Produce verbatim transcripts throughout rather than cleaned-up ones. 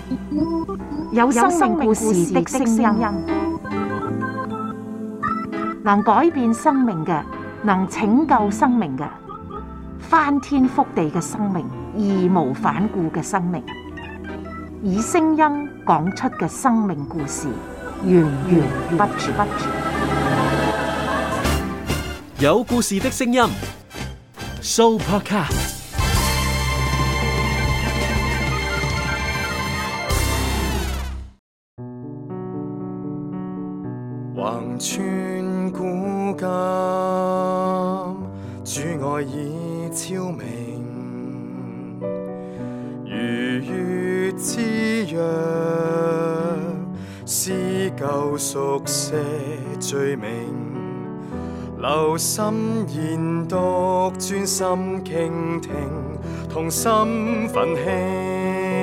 有生命故事的聲音，能改變生命嘅，能拯救生命嘅，翻天覆地嘅生命，義無反顧嘅生命，以聲音講出嘅生命故事，源源不絕。 有故事的聲音 ，Sooo Podcast。 橫穿古今，主愛已超明，如月之約，撕舊熟寫罪名，留心研讀，專心傾聽，同心奮興，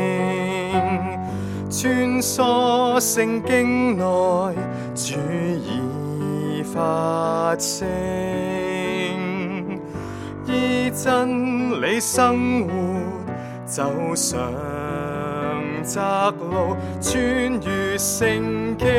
穿梭聖經內，主已發聲，依真理生活，走上窄路，穿越聖經。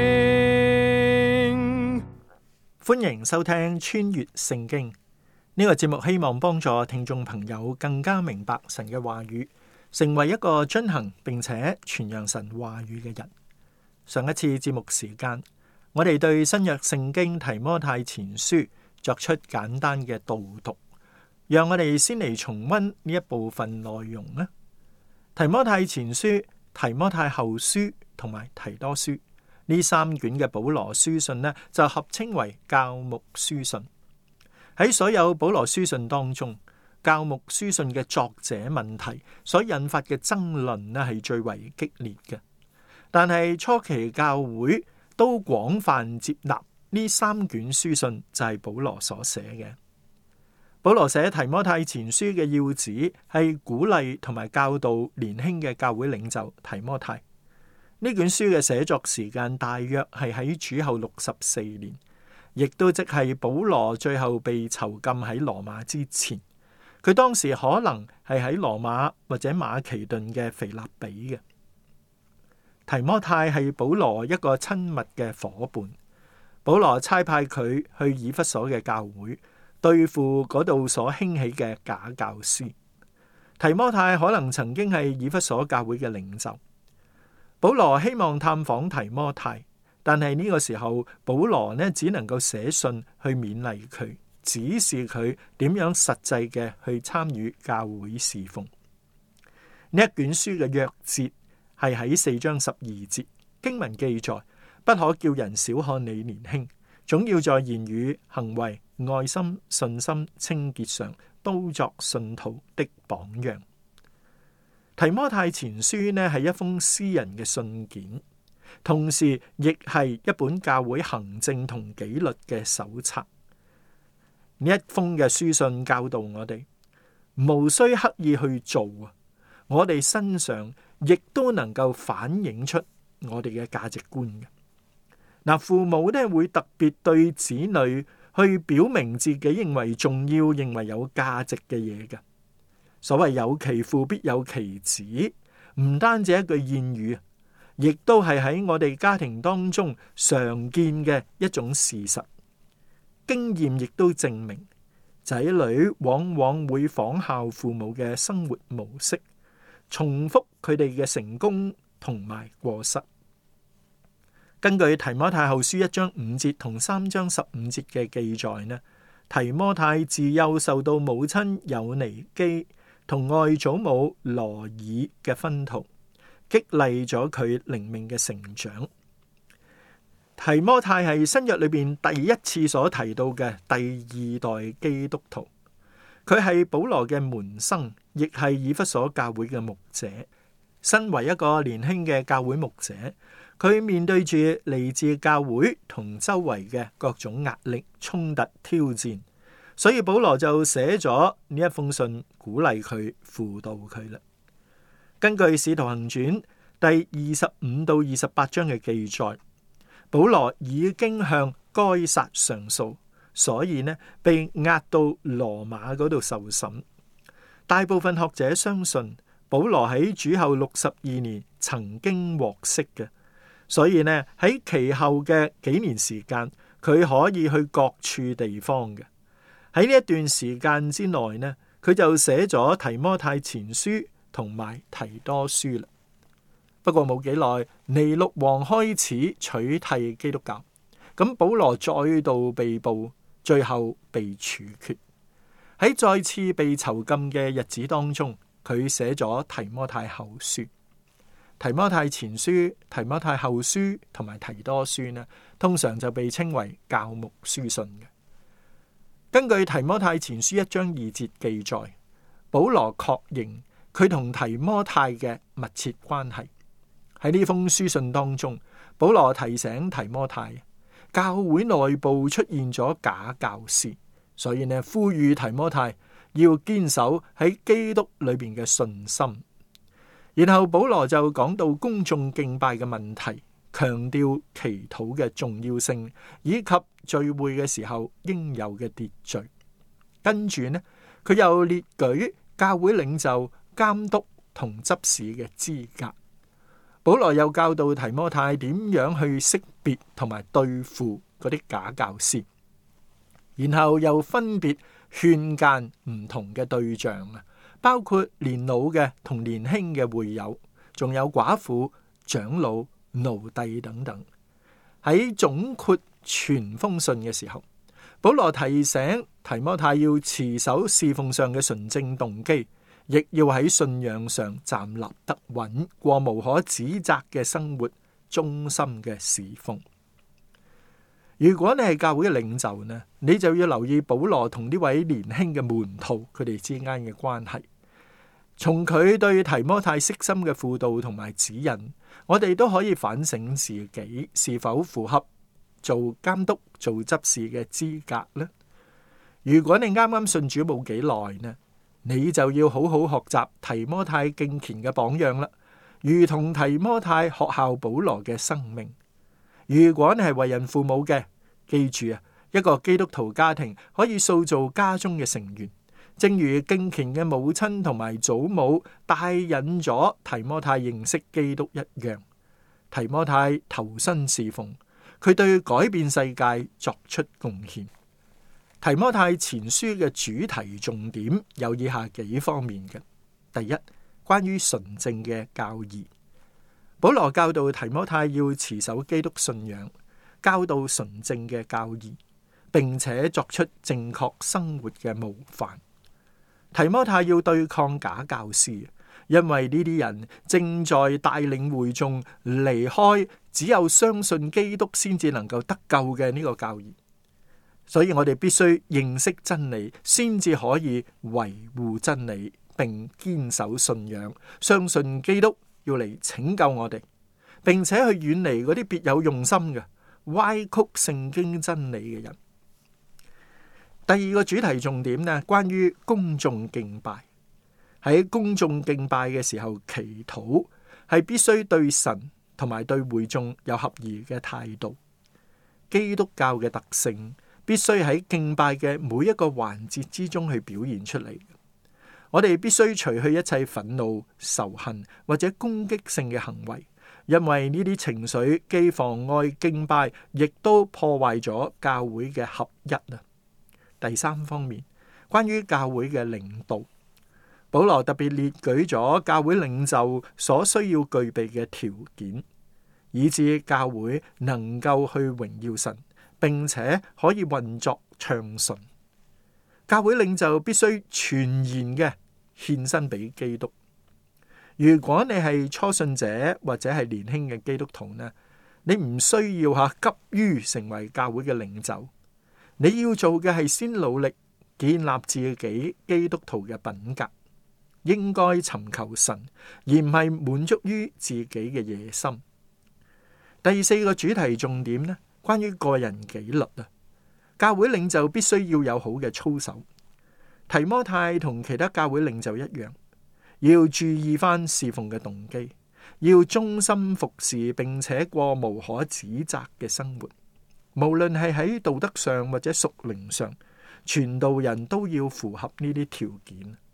歡迎收聽穿越聖經呢個節目，希望幫助聽眾朋友更加明白神嘅話語，成為一個遵行並且傳揚神話語嘅人。上一次節目時間，我哋對新約聖經提摩太前書作出簡單嘅導讀，讓我哋先嚟重溫呢一部分內容啦。提摩太前書、提摩太後書同埋提多書呢三卷嘅保羅書信呢，就合稱為教牧書信。喺所有保羅書信當中，教牧書信嘅作者問題所引發嘅爭論呢，係最為激烈嘅。但係初期教會都廣泛接納呢三卷書信就係保羅所寫嘅。保羅寫提摩太前書嘅要旨係鼓勵同埋教導年輕嘅教會領袖提摩太。呢卷書嘅寫作時間大約係喺主後六十四年，亦都即係保羅最後被囚禁喺羅馬之前。佢當時可能係喺羅馬或者馬其頓嘅腓立比嘅。提摩太係保羅一個親密嘅夥伴，保羅差派佢去以弗所嘅教會對付嗰度所興起嘅假教師。提摩太可能曾經係以弗所教會嘅領袖。保羅希望探訪提摩太，但係呢個時候保羅呢只能夠寫信去勉勵佢，指示佢點樣實際嘅去參與教會侍奉。呢一卷書嘅約節係喺四章十二節，經文記載，不可叫人小看你年輕，總要在言語、行為、愛心、信心、清潔上都作信徒的榜樣。提摩太前書呢係一封私人嘅信件，同時亦係一本教會行政同紀律嘅手冊。呢一封嘅書信教導我哋，無需刻意去做啊，我哋身上亦都能夠反映出我哋嘅價值觀嘅。嗱，父母呢會特別對子女去表明自己認為重要、認為有價值嘅嘢嘅。所謂有其父必有其子，唔單止一句諺語，亦都係喺我哋家庭當中常見嘅一種事實。經驗亦都證明，仔女往往會仿效父母嘅生活模式，重複佢哋嘅成功同埋過失。根據提摩太後書一章五節同三章十五節嘅記載呢，提摩太自幼受到母親友尼基同外祖母羅爾嘅熏陶，激勵咗佢靈命嘅成長。提摩太係新約裏邊第一次所提到嘅第二代基督徒，佢係保羅嘅門生，亦係以弗所教會嘅牧者。身為一個年輕嘅教會牧者，佢面對住嚟自教會同周圍嘅各種壓力、衝突、挑戰。所以保羅就寫咗呢一封信，鼓勵佢、輔導佢啦。根據《使徒行傳》第二十五到二十八章嘅記載，保羅已經向該撒上訴，所以呢被押到羅馬嗰度受審。大部分學者相信保羅喺主後六十二年曾經獲釋嘅，所以呢喺其後嘅幾年時間，佢可以去各處地方嘅。喺呢一段時間之內呢，佢就寫咗提摩太前書同埋提多書啦。不過冇幾耐，尼祿王開始取締基督教，咁保羅再度被捕，最後被處決。喺再次被囚禁嘅日子當中，佢寫咗提摩太後書。提摩太前書、提摩太後書同埋提多書呢，通常就被稱為教牧書信嘅。根據提摩太前書一章二節記載，保羅確認佢同提摩太嘅密切關係。喺呢封書信當中，保羅提醒提摩太，教會內部出現咗假教師，所以呢呼籲提摩太要堅守喺基督裏邊嘅信心。然後保羅就講到公眾敬拜嘅問題，強調祈禱嘅重要性，以及聚會嘅時候應有嘅秩序。跟住呢，佢又列舉教會領袖、監督同執事嘅資格。保羅又教導提摩太點樣去識別同埋對付嗰啲假教師，然後又分別勸諫唔同嘅對象啊，包括年老嘅同年輕嘅會友，仲有寡婦、長老、奴隸等等。喺總括全封信嘅時候，保羅提醒提摩太要持守侍奉上嘅純正動機，亦要喺信仰上站立得穩，過無可指責嘅生活，忠心嘅侍奉。如果你係教會嘅領袖呢，你就要留意保羅同呢位年輕嘅門徒佢哋之間嘅關係。從佢對提摩太悉心嘅輔導同埋指引，我哋都可以反省自己是否符合做監督、做執事嘅資格呢？如果你啱啱信主冇幾耐呢，你就要好好學習提摩太敬虔嘅榜樣啦，如同提摩太學效保羅嘅生命。如果你係為人父母嘅，記住啊，一個基督徒家庭可以塑造家中嘅成員，正如敬虔嘅母親同埋祖母帶引咗提摩太認識基督一樣。提摩太投身侍奉，佢對改變世界作出貢獻。提摩太前書嘅主題重點有以下幾方面嘅：第一，關於純正嘅教義。保羅教導提摩太要持守基督信仰，教導純正嘅教義，並且作出正確生活嘅模範。提摩太要對抗假教師，因為呢啲人正在帶領會眾離開只有相信基督先至能夠得救嘅呢個教義。所以我哋必須認識真理，先至可以維護真理，並堅守信仰，相信基督要嚟拯救我哋，並且去遠離嗰啲別有用心嘅歪曲聖經真理嘅人。第二個主題重點呢，關於公眾敬拜。喺公眾敬拜嘅時候，祈禱係必須對神同埋對會眾有合宜嘅態度。基督教嘅特性必須喺敬拜嘅每一個環節之中去表現出嚟。我哋必須除去一切憤怒、仇恨或者攻擊性嘅行為，因為呢啲情緒既妨礙敬拜，亦都破壞咗教會嘅合一啊。第三方面，關於教會嘅領導，保羅特別列舉咗教會領袖所需要具備嘅條件，以致教會能夠去榮耀神，並且可以運作暢順。教會領袖必須全然嘅獻身俾基督。如果你係初信者或者係年輕嘅基督徒呢，你唔需要吓急於成為教會嘅領袖。你要做嘅係先努力建立自己基督徒嘅品格，應該尋求神，而唔係滿足於自己嘅野心。第四個主題重點呢，關於個人紀律啊，教會領袖必須要有好嘅操守。提摩太同其他教會領袖一樣，要注意翻侍奉嘅動機，要忠心服侍，並且過無可指責嘅生活。無論係喺道德上或者屬靈上，傳道人都要符合呢啲條件。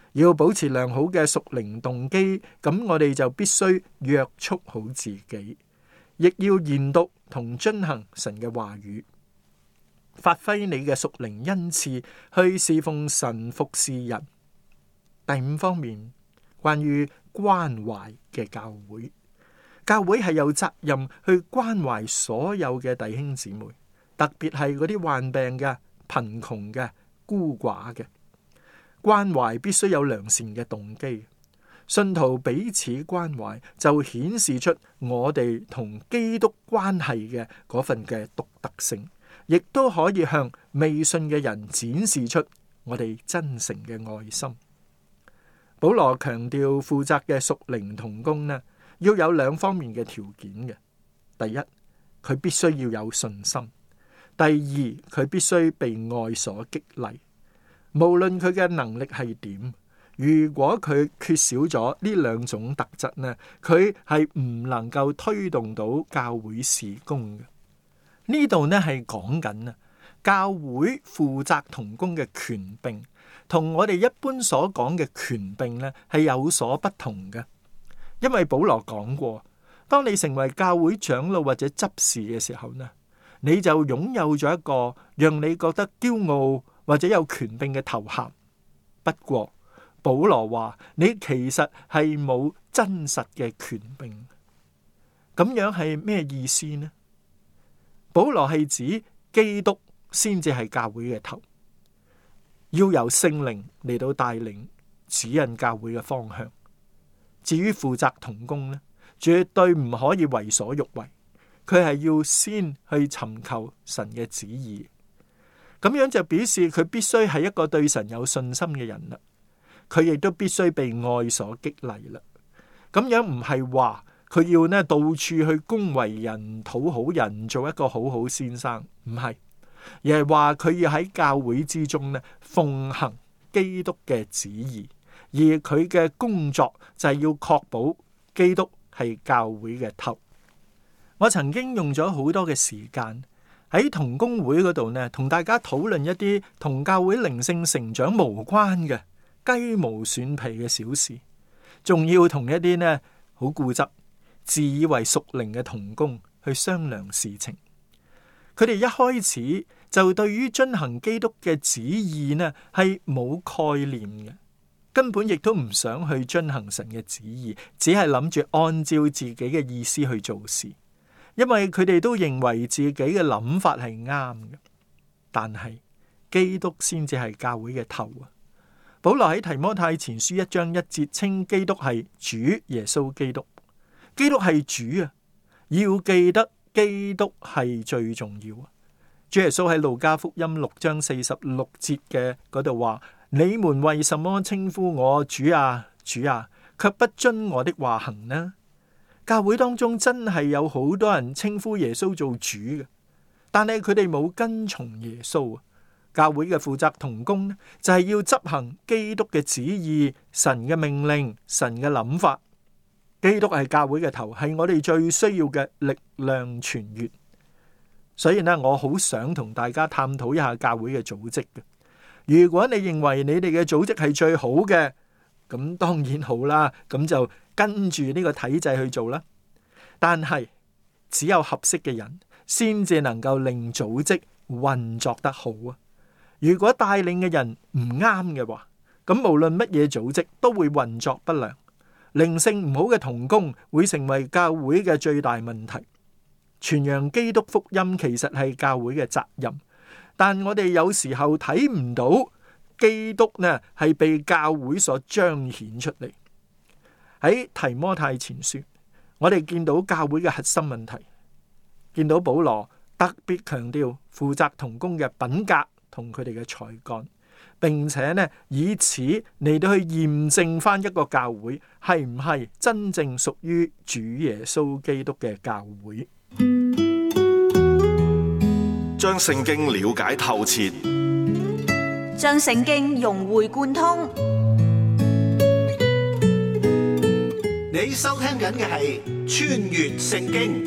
要保持良好嘅屬靈動機，咁我哋就必須約束好自己，亦要研讀同遵行神嘅話語，發揮你嘅屬靈恩賜去侍奉神、服侍人。第五方面，關於關懷嘅教會，教會係有責任去關懷所有嘅弟兄姊妹，特別係嗰啲患病嘅、貧窮嘅、孤寡嘅。關懷必須有良善嘅動機，信徒彼此關懷就顯示出我哋同基督關係嘅嗰份嘅獨特性，亦都可以向未信嘅人展示出我哋真誠嘅愛心。保羅強調負責嘅屬靈同工呢，要有兩方面嘅條件嘅。第一，佢必須要有信心；第二，佢必須被愛所激勵。無論佢嘅能力係點，如果佢缺少咗呢兩種特質呢，佢係唔能夠推動到教會事工嘅。呢度呢係講緊啊，教會負責同工嘅權柄，同我哋一般所講嘅權柄呢係有所不同嘅。因為保羅講過，當你成為教會長老或者執事嘅時候呢，你就擁有咗一個讓你覺得驕傲或者有權柄嘅頭銜。不過保羅話你其實係冇真實嘅權柄。咁樣係咩意思呢？保羅係指基督先至係教會嘅頭，要由聖靈嚟到帶領指引教會嘅方向。至於負責同工呢，絕對唔可以為所欲為，佢係要先去尋求神嘅旨意。咁樣就表示佢必須係一個對神有信心嘅人啦，佢亦都必須被愛所激勵啦。咁樣唔係話佢要呢到處去恭維人、討好人，做一個好好先生，唔係，而係話佢要喺教會之中呢奉行基督嘅旨意，而佢嘅工作就係要確保基督係教會嘅頭。我曾經用咗好多嘅時間喺同工會嗰度呢，同大家討論一啲同教會靈性成長無關嘅雞毛蒜皮嘅小事，仲要同一啲呢好固執、自以為屬靈嘅同工去商量事情。佢哋一開始就對於遵行基督嘅旨意呢係冇概念嘅，根本亦都唔想去遵行神嘅旨意，只係諗住按照自己嘅意思去做事。因為佢哋都認為自己嘅諗法係啱嘅，但係基督先至係教會嘅頭啊！保羅喺提摩太前書一章一節稱基督係主耶穌基督，基督係主啊！要記得基督係最重要啊！主耶穌喺路加福音六章四十六節嘅嗰度話：你們為什麼稱呼我主啊主啊，卻不遵我的話行呢？教會當中真係有好多人稱呼耶穌做主嘅，但係佢哋冇跟從耶穌啊！教會嘅負責同工呢，就係要執行基督嘅旨意、神嘅命令、神嘅諗法。基督係教會嘅頭，係我哋最需要嘅力量泉源。所以呢，我好想同大家探討一下教會嘅組織嘅。如果你認為你哋嘅組織係最好嘅，咁當然好啦，咁就跟住呢個體制去做啦。但係只有合適嘅人先至能夠令組織運作得好啊！如果帶領嘅人唔啱嘅話，咁無論乜嘢組織都會運作不良。靈性唔好嘅同工會成為教會嘅最大問題。傳揚基督福音其實係教會嘅責任，但我哋有時候睇唔到基督呢係被教會所彰顯出嚟。喺提摩太前書，我哋見到教會嘅核心問題，見到保羅特別強調負責同工嘅品格同佢哋嘅才幹，並且呢以此嚟到去驗證翻一個教會係唔係真正屬於主耶穌基督嘅教會。 將聖經了解透徹， 將聖經融會貫通。 你收聽緊嘅係穿越聖經。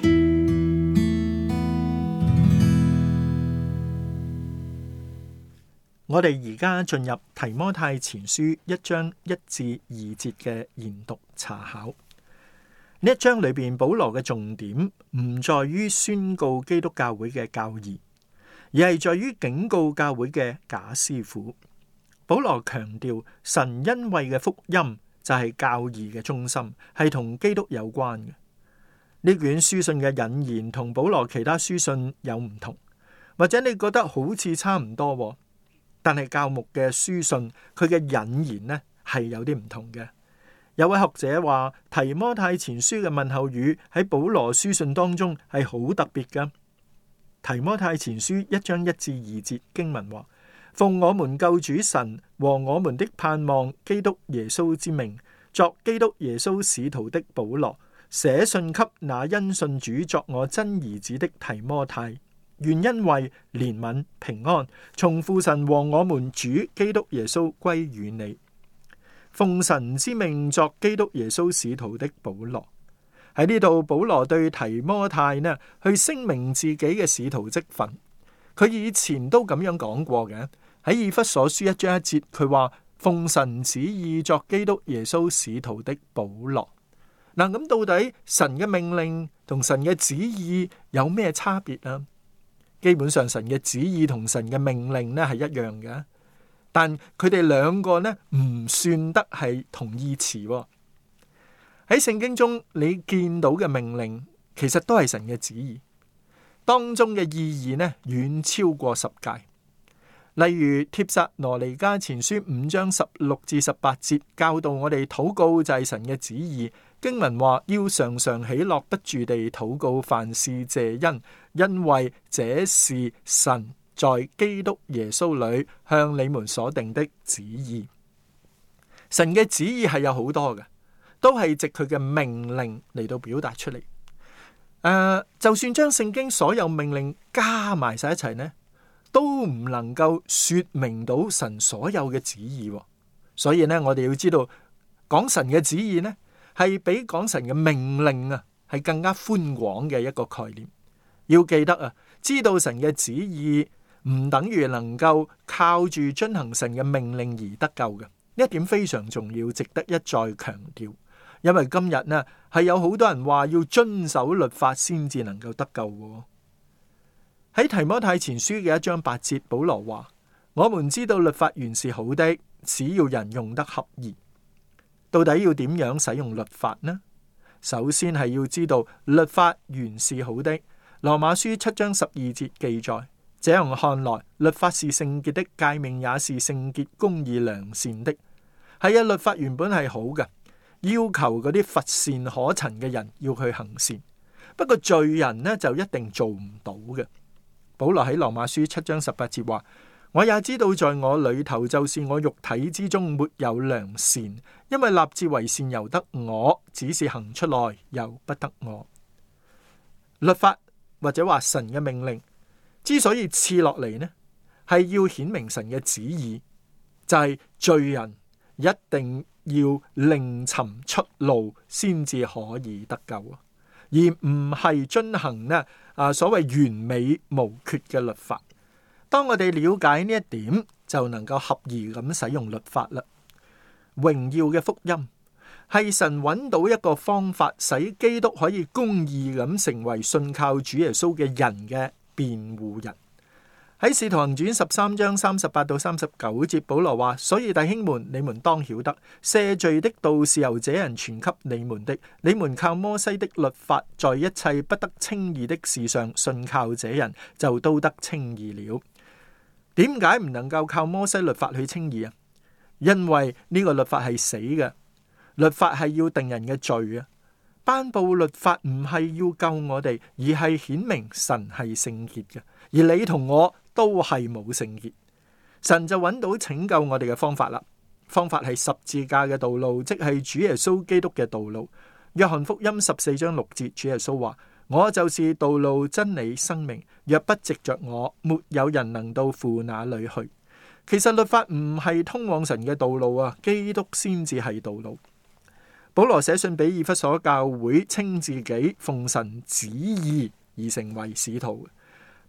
我哋而家進入提摩太前書一章一至二節嘅研讀查考。呢一章裏邊，保羅嘅重點唔在於宣告基督教會嘅教義，而係在於警告教會嘅假師傅。保羅強調神恩惠嘅福音就係教義嘅中心，係同基督有關嘅。呢卷書信嘅引言同保羅其他書信有唔同，或者你覺得好似差唔多，但係教牧嘅書信佢嘅引言呢係有啲唔同嘅。有位學者話，提摩太前書嘅問候語喺保羅書信當中係好特別㗎。提摩太前書一章一至二節經文話：奉我們救主神和我們的盼望基督耶穌之名，作基督耶穌使徒的保羅，寫信給那因信主作我真兒子的提摩太，願恩惠、憐憫、平安從父神和我們主基督耶穌歸於你。奉神之命作基督耶穌使徒的保羅。喺呢度，保羅對提摩太呢去聲明自己嘅使徒職分。佢以前都咁樣講過嘅，喺以弗所書一章一節，佢話奉神旨意作基督耶穌使徒的保羅。嗱，咁到底神嘅命令同神嘅旨意有咩差別啊？基本上神嘅旨意同神嘅命令呢係一樣嘅。但佢哋兩個呢唔算得係同義詞喎。喺聖經中你見到嘅命令其實都係神嘅旨意，當中嘅意義呢遠超過十誡。例如帖撒羅尼迦前書五章十六至十八節教導我哋禱告就係神嘅旨意。經文話要常常喜樂不住地禱告，凡事謝恩，因為這是神在基督耶穌裏向你們所定的旨意。神嘅旨意係有好多嘅，都係藉佢嘅命令嚟到表達出嚟。誒、呃，就算將聖經所有命令加埋晒一齊呢，都唔能夠說明到神所有嘅旨意。所以呢，我哋要知道講神嘅旨意呢，係比講神嘅命令啊，係更加寬廣嘅一個概念。要記得啊，知道神嘅旨意唔等於能夠靠住遵行神嘅命令而得救嘅，呢一點非常重要，值得一再強調。因為今日呢係有好多人話要遵守律法先至能夠得救喎。喺提摩太前書嘅一章八節，保羅話：我們知道律法原是好的，只要人用得合宜。到底要點樣使用律法呢？首先係要知道律法原是好的。羅馬書七章十二節記載：這樣看來，律法是聖潔的，誡命也是聖潔、公義、良善的。係啊，律法原本係好嘅，要求嗰啲乏善可陳嘅人要去行善。不過罪人呢就一定做唔到嘅。保羅喺羅馬書七章十八節話：我也知道在我裏頭，就是我肉體之中沒有良善，因為立志為善由得我，只是行出來由不得我。律法或者話神嘅命令之所以賜落嚟呢，係要顯明神嘅旨意，就係、是、罪人一定要另尋出路先至可以得救，而唔係遵行呢啊所謂完美無缺嘅律法。當我哋了解呢一點，就能夠合宜咁使用律法啦。榮耀嘅福音係神揾到一個方法，使基督可以公義咁成為信靠主耶穌嘅人嘅辯護人。喺使徒行傳十三章三十八到三十九節，保羅話：所以弟兄們，你們當曉得，赦罪的道是由這人傳給你們的。你們靠摩西的律法，在一切不得稱義的事上信靠這人，就都得稱義了。點解唔能夠靠摩西律法去稱義啊？因為呢個律法係死嘅，律法係要定人嘅罪啊。頒布律法唔係要救我哋，而係顯明神係聖潔嘅，而你同我都係冇聖潔。神就揾到拯救我哋嘅方法啦。方法係十字架嘅道路，即係主耶穌基督嘅道路。約翰福音十四章六節，主耶穌話：我就是道路、真理、生命，若不藉着我，沒有人能到父那裏去。其實律法唔係通往神嘅道路啊，基督先至係道路。保羅寫信俾以弗所教會，稱自己奉神旨意而成為使徒。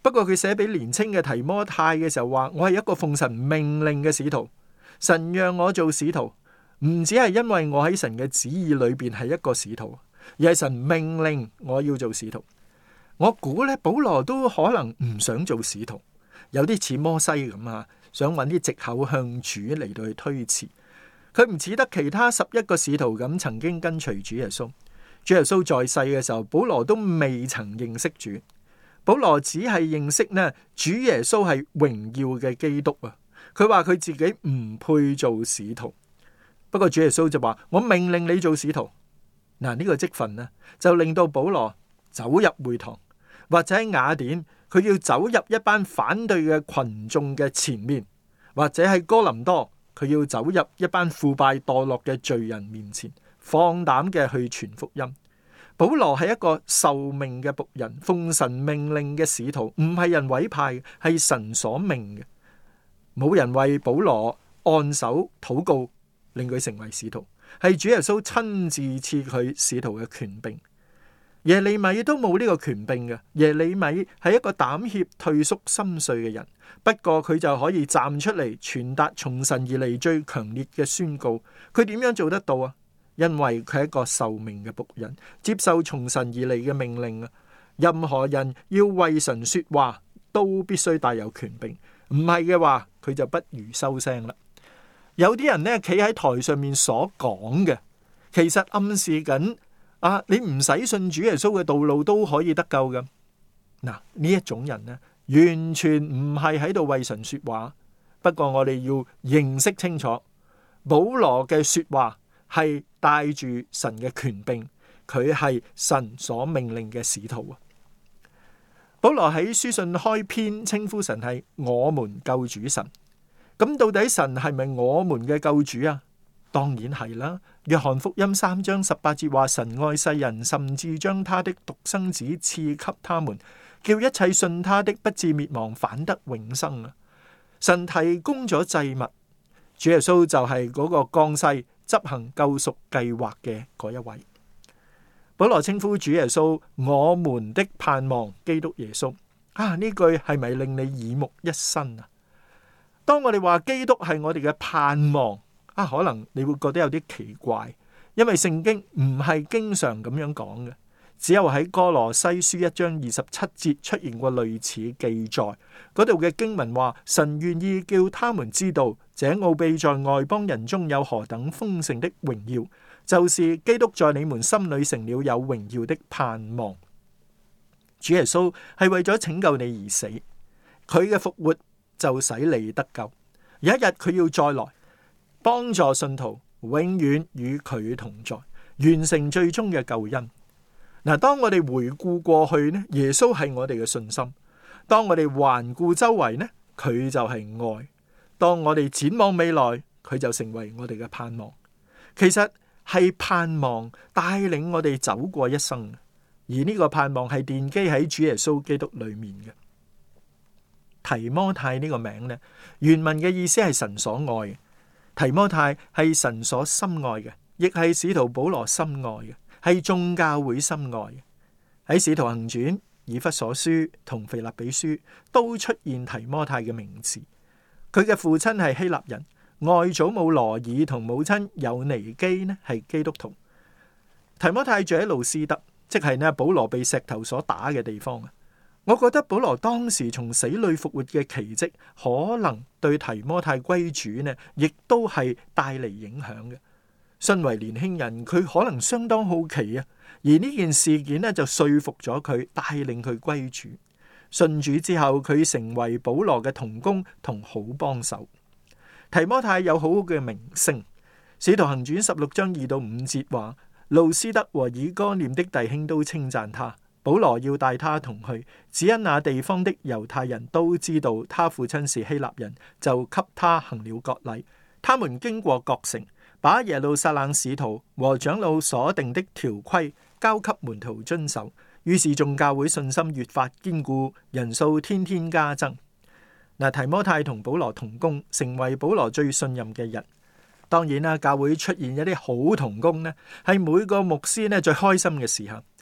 不過佢寫俾年青嘅提摩太嘅時候話，我係一個奉神命令嘅使徒，神讓我做使徒，唔只係因為我喺神嘅旨意裏邊係一個使徒，而係神命令我要做使徒。我估咧，保羅都可能唔想做使徒，有啲似摩西咁啊，想揾啲藉口向主嚟到去推辭。佢唔似得其他十一個使徒咁曾經跟隨主耶穌。主耶穌在世嘅時候，保羅都未曾認識主。保羅只係認識呢，主耶穌係榮耀嘅基督啊。佢話佢自己唔配做使徒，不過主耶穌就話我命令你做使徒。嗱，呢個職分呢，就令到保羅走入會堂，或者喺雅典，佢要走入一班反對嘅群眾嘅前面，或者喺哥林多，佢要走入一班腐敗墮落嘅罪人面前，放膽嘅去傳福音。保羅係一個受命嘅僕人，奉神命令嘅使徒，唔係人委派，係神所命嘅。冇人為保羅按手禱告，令佢成為使徒，係主耶穌親自賜佢使徒嘅權柄。耶利米都冇呢個權柄嘅。耶利米係一個膽怯、退縮、心碎嘅人，不過佢就可以站出嚟傳達從神而嚟最強烈嘅宣告。佢點樣做得到啊？因為佢係一個受命嘅僕人，接受從神而嚟嘅命令啊！任何人要為神說話，都必須帶有權柄，唔係嘅話，佢就不如收聲啦。有啲人呢，企喺台上面所講嘅，其實暗示緊啊，你唔使信主耶穌嘅道路都可以得救嘅。嗱，呢一種人呢，完全唔係喺度為神說話。不過我哋要認識清楚，保羅嘅說話係帶住神嘅權柄，佢係神所命令嘅使徒啊。保羅喺書信開篇稱呼神係我們救主神，咁到底神係咪我們嘅救主啊？當然係啦。約翰福音三章十八節話，神愛世人，甚至將他的獨生子賜給他們，叫一切信他的不至滅亡，反得永生啊。神提供咗祭物，主耶穌就係嗰個降世執行救贖計劃嘅嗰一位。保羅稱呼主耶穌我們的盼望，基督耶穌啊，呢句係咪令你耳目一新啊？當我哋話基督係我哋嘅盼望啊，可能你會覺得有啲奇怪，因為聖經唔係經常咁樣講嘅，只有喺哥羅西書一章二十七節出現過類似記載。嗰度嘅經文話，神願意叫他們知道這奧秘在外邦人中有何等豐盛的榮耀，就是基督在你們心裏成了有榮耀的盼望。主耶穌係為咗拯救你而死，佢嘅復活就使你得救。有一日佢要再來，幫助信徒永遠與佢同在，完成最終嘅救恩。嗱，當我哋回顧過去呢，耶穌係我哋嘅信心；當我哋環顧周圍呢，佢就係愛；當我哋展望未來，佢就成為我哋嘅盼望。其實係盼望帶領我哋走過一生，而呢個盼望係奠基喺主耶穌基督裏面嘅。提摩太呢個名呢，原文嘅意思係神所愛嘅。提摩太係神所深愛嘅，亦係使徒保羅深愛嘅，係眾教會深愛嘅。喺使徒行傳、以弗所書同腓立比書都出現提摩太嘅名字。佢嘅父親係希臘人，外祖母羅爾同母親友尼基呢係基督徒。提摩太住喺路斯德，即係呢保羅被石頭所打嘅地方啊。我覺得保羅當時從死裏復活嘅奇蹟，可能對提摩太歸主呢，亦都係帶嚟影響嘅。身為年輕人，佢可能相當好奇啊，而呢件事件呢，就說服咗佢，帶領佢歸主。信主之後，佢成為保羅嘅同工同好幫手。提摩太有好好嘅名聲，使徒行傳十六章二到五節話，路斯德和以哥念的弟兄都稱讚他。保羅要帶他同去，只因那地方的猶太人都知道他父親是希臘人，就給他行了割禮。他們經過各城，把耶路撒冷使徒和長老所定的條規交給門徒遵守，於是眾教會信心越發堅固，人數天天加增。嗱，提摩太同保羅同工，成為保羅最信任嘅人。當然啦，教會出現一啲好同工呢，係每個牧師呢最開心嘅時候。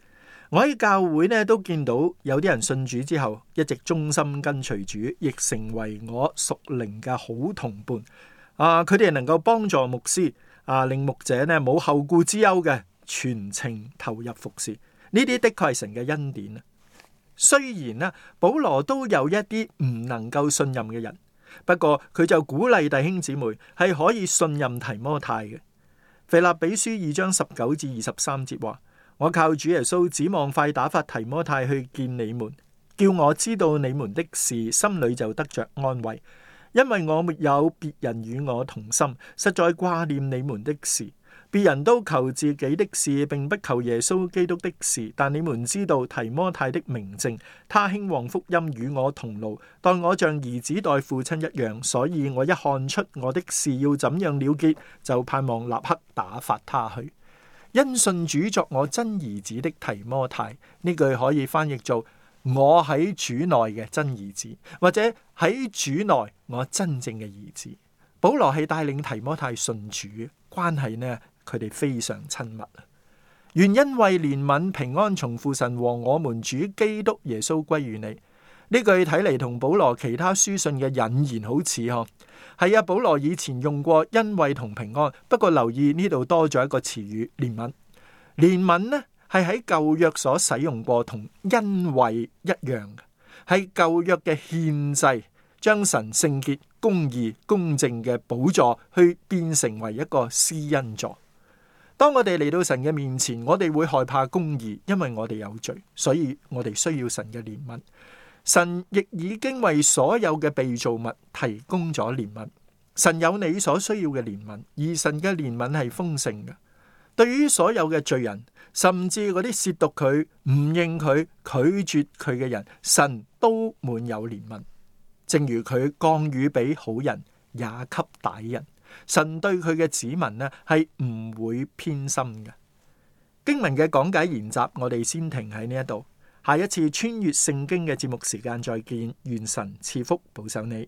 我喺教會呢都見到有啲人信主之後一直忠心跟隨主，亦成為我屬靈嘅好同伴。啊，佢哋能夠幫助牧師啊，令牧者呢冇後顧之憂嘅全程投入服侍。呢啲的確係神嘅恩典啊。雖然呢，保羅都有一啲唔能夠信任嘅人，不過佢就鼓勵弟兄姊妹係可以信任提摩太嘅。腓立比書二章十九至二十三節話：我靠主耶穌指望快打發提摩太去見你們，叫我知道你們的事，心裏就得着安慰。因為我沒有別人與我同心，實在掛念你們的事。別人都求自己的事，並不求耶穌基督的事。但你們知道提摩太的明證，他興旺福音與我同勞，待我像兒子待父親一樣。所以我一看出我的事要怎樣了結，就盼望立刻打發他去。因信主作我真兒子的提摩太，呢句可以翻譯做我喺主內嘅真兒子，或者喺主內我真正嘅兒子。保羅係帶領提摩太信主，關係呢，佢哋非常親密啊！願恩惠憐憫平安從父神和我們主基督耶穌歸於你。呢句睇嚟同保羅其他書信嘅引言好似嗬。係啊，保羅以前用過恩惠同平安，不過留意呢度多咗一個詞語憐憫。憐憫呢係喺舊約所使用過，同恩惠一樣嘅，係舊約嘅獻祭，將神聖潔、公義、公正嘅寶座去變成為一個施恩座。當我哋嚟到神嘅面前，我哋會害怕公義，因為我哋有罪，所以我哋需要神嘅憐憫。神亦已經為所有嘅被造物提供咗憐憫。神有你所需要嘅憐憫，而神嘅憐憫係豐盛嘅。對於所有嘅罪人，甚至嗰啲褻瀆佢、唔認佢、拒絕佢嘅人，神都滿有憐憫。正如佢降雨俾好人，也給歹人。神對佢嘅子民呢係唔會偏心嘅。經文嘅講解研習，我哋先停喺呢一度。下一次穿越聖經嘅節目時間再見。願神賜福保守你。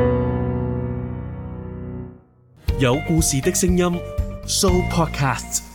有故事的聲音 Show Podcast。